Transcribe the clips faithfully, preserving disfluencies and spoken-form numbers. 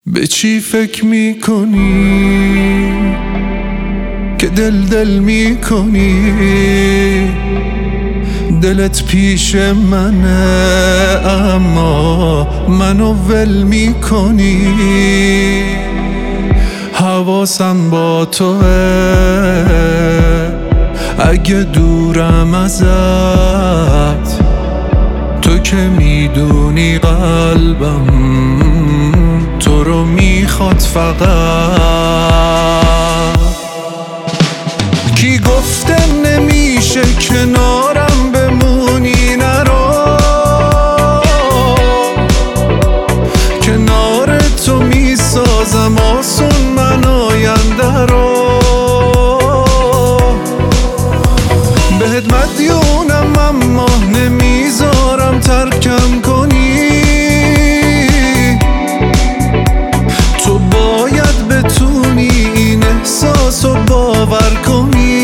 به چی فکر میکنی که دل دل میکنی؟ دلت پیش منه اما منو ول میکنی. حواسم با توه اگه دورم ازت، تو که میدونی قلبم تو رو میخواد فقط. کی گفته نمیشه کنارم بمونی؟ نرو، کنار تو میسازم آسون من آینده رو. بهت مدیونم اما نمیذارم ترکم کنی. تو باید بتونی این احساس رو باور کنی.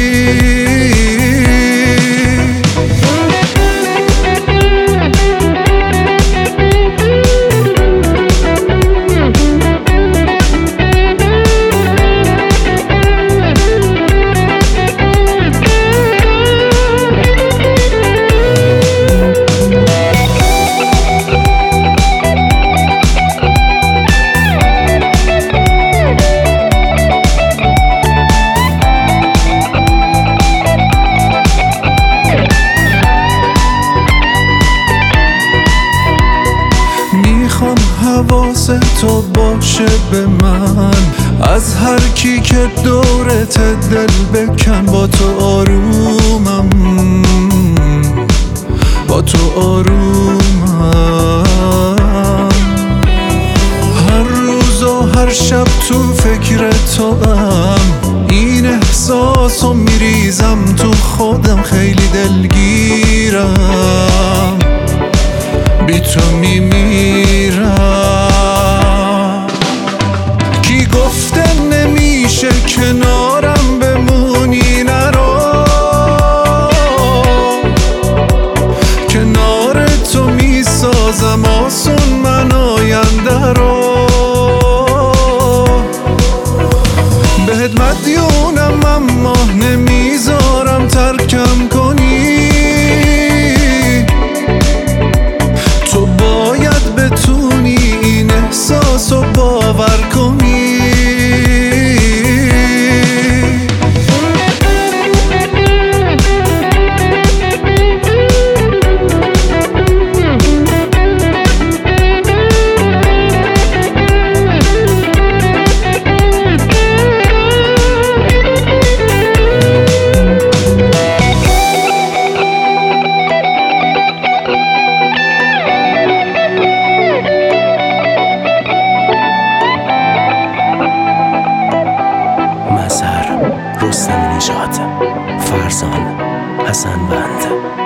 حواس تو باشه به من، از هر کی که دورت دل بکن. با تو آرومم، با تو آرومم. هر روز و هر شب تو فکر تو ام، این احساسو میریزم تو خودم. خیلی دلگیرم، بی تو میمیرم. کی گفته نمیشه کنارم بمونی؟ نرو، کنار تو میسازم آسون من آینده رو. بهت مدیونم اما نمیذارم ترکم کنی. تو باید بتونی این احساس رو باور کنی. رستم نژاد، فرزان حسن بند.